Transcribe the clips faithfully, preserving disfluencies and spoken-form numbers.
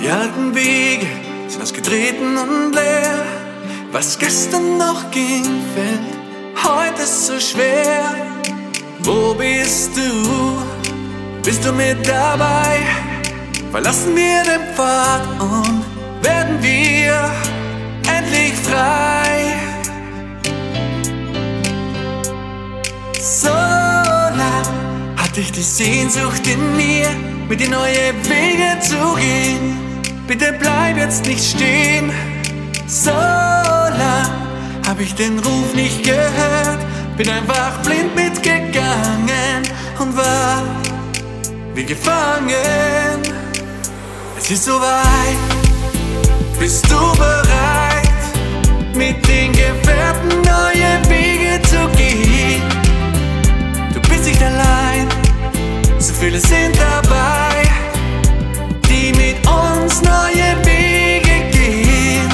Die alten Wege sind ausgetreten und leer. Was gestern noch ging, fällt heute so schwer. Wo bist du? Bist du mit dabei? Verlassen wir den Pfad und werden wir endlich frei. So lang hatte ich die Sehnsucht in mir, mit dir neue Wege zu gehen. Bitte bleib jetzt nicht stehen. So lang hab ich den Ruf nicht gehört, bin einfach blind mitgegangen und war wie gefangen. Es ist soweit, bist du bereit, mit den Gefährten neue Wege zu gehen? Du bist nicht allein, so viele sind dabei, die mit uns neue Wege gehen.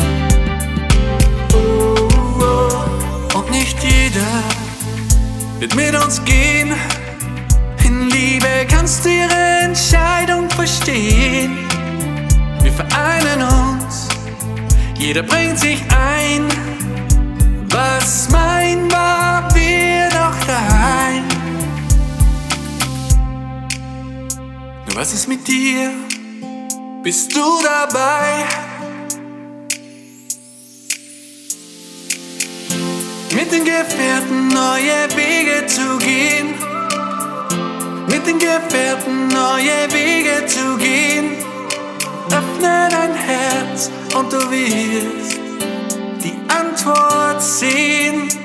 Oh, oh. Und nicht jeder wird mit uns gehen. In Liebe kannst du ihre Entscheidung verstehen. Wir vereinen uns, jeder bringt sich ein. Was mein war, wird auch dein. Nur was ist mit dir? Bist du dabei? Mit den Gefährten neue Wege zu gehen. Mit den Gefährten neue Wege zu gehen. Öffne dein Herz und du wirst die Antwort sehen.